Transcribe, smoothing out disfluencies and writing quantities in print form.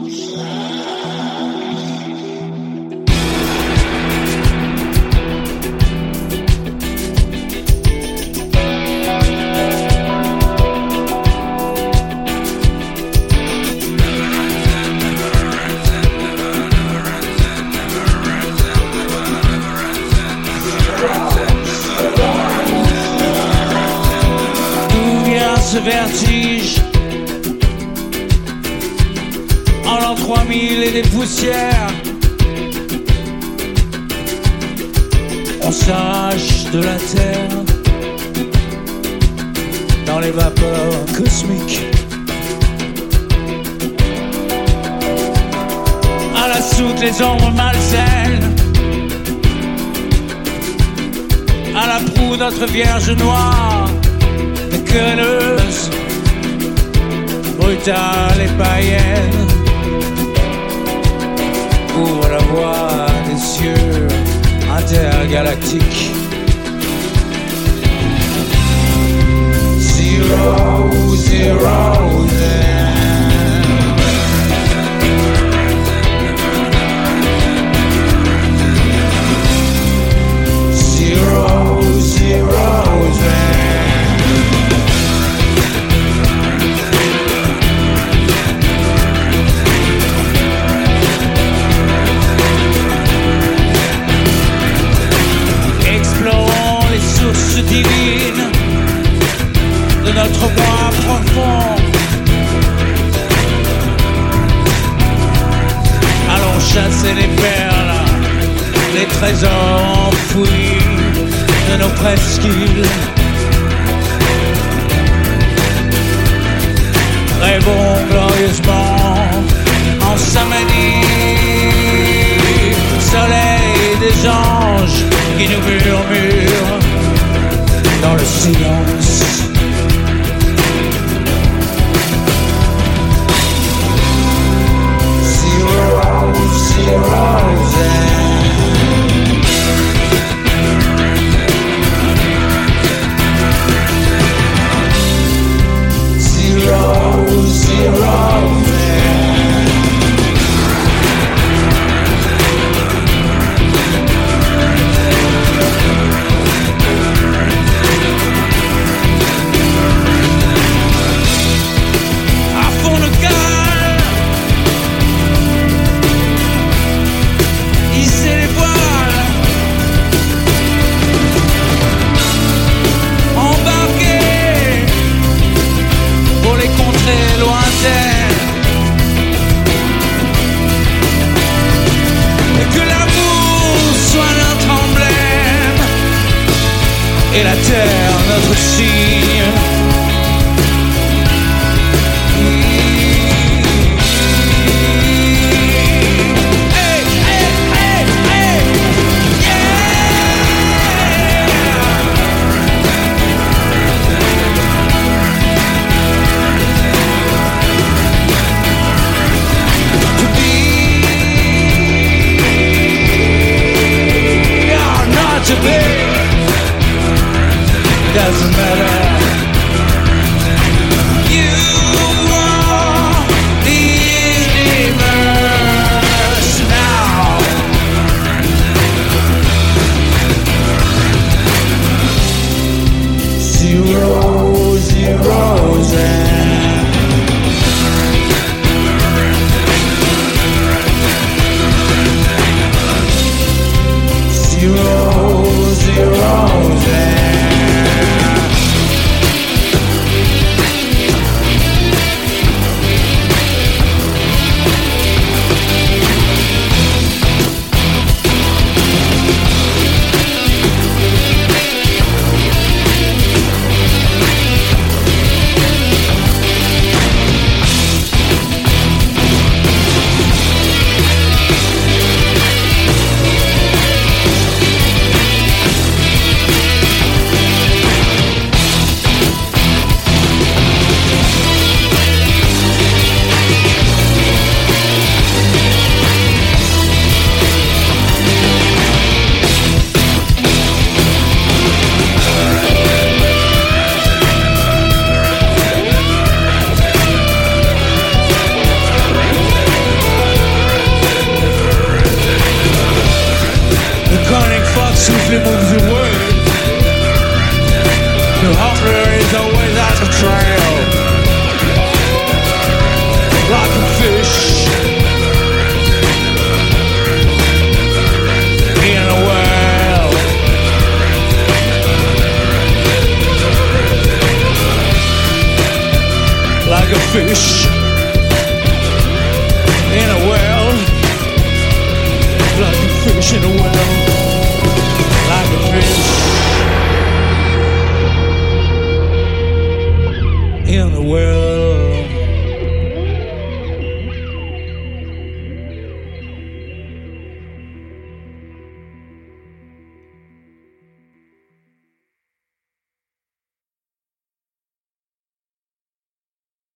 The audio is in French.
Ce vertige en l'an 3000 et des poussières, on s'arrache de la terre dans les vapeurs cosmiques. À la soute les ombres malsaines, à la proue notre Vierge noire, conneuse, brutale et païenne, ouvre la voie des cieux intergalactiques. Zero, zero, zero, zero, zero. Divine de notre moi profond. Allons chasser les perles, les trésors enfouis de nos presqu'îles. Rêvons glorieusement en samedi, soleil des anges qui nous murmurent dans le silence. Zero, zero, zero, zero. Et la terre, notre ciel.